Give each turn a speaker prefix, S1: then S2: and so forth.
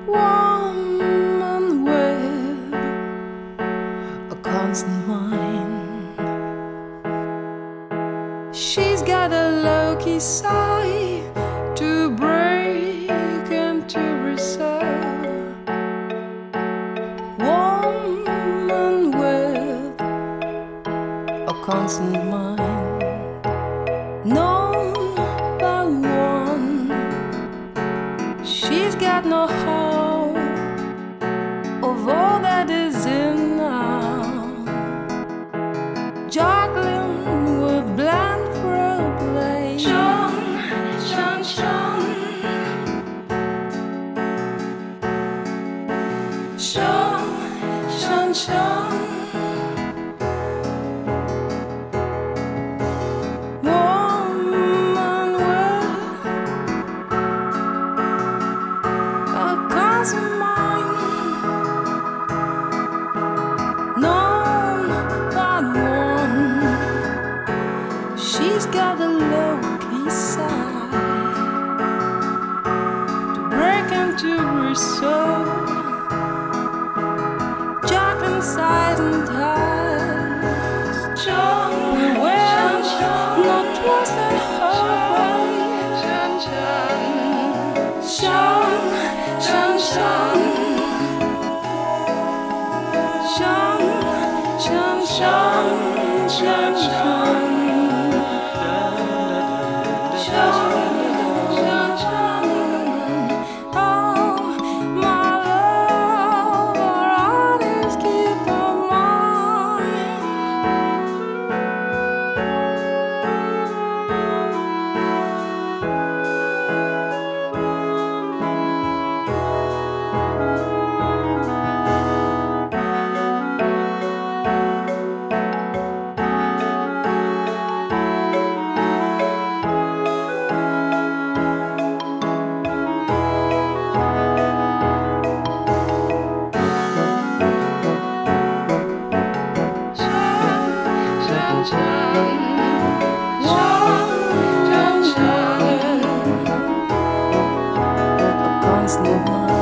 S1: woman with a constant mind. She's got a low-key side to break and to reserve. Woman with a constant mind, known by one. She's got no hope of all that is in now, juggling with blindfold blade. Chun, chun, chun. Chun, chun, chun. Woman with a constant mind, known by one. She's got a low-key side to break into reserve, juggling sides and ties. We will not trust and hurry. Shun, shun, shun. Shun, shun, shun, shun, shun. Constant mind.